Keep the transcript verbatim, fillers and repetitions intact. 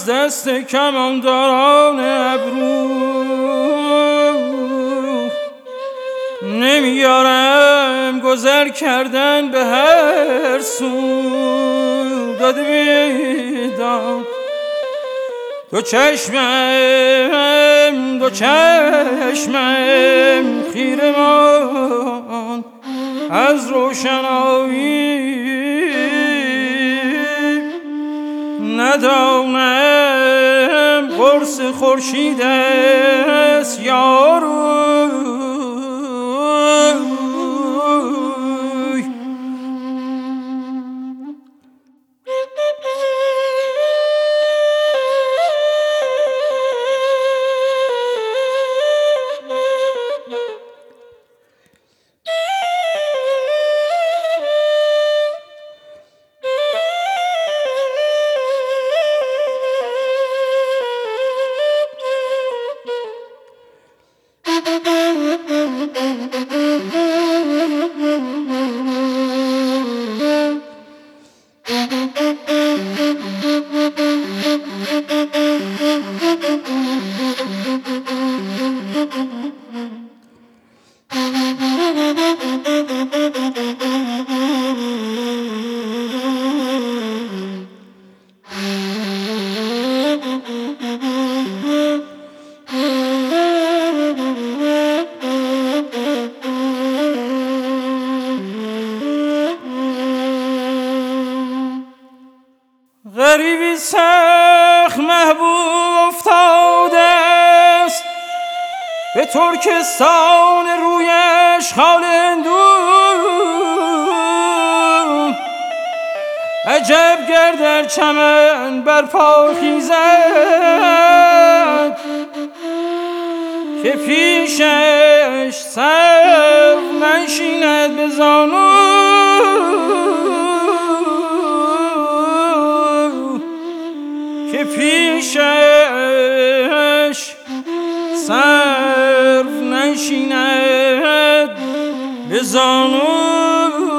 از دست کمانداران ابرو نمیارم گذر کردن به هر سو. داده بیدم دو چشمم دو چشمم خیره مان از روشنایی، ندانم قرص خورشید است یارو. غریبی سخت محبوب افتاده است به ترکستان رویش خال هندو. عجب گر در چمن برپا خیزد که پیشش سرو ننشیند به زانو. که پیشش سرو ننشیند به زانو.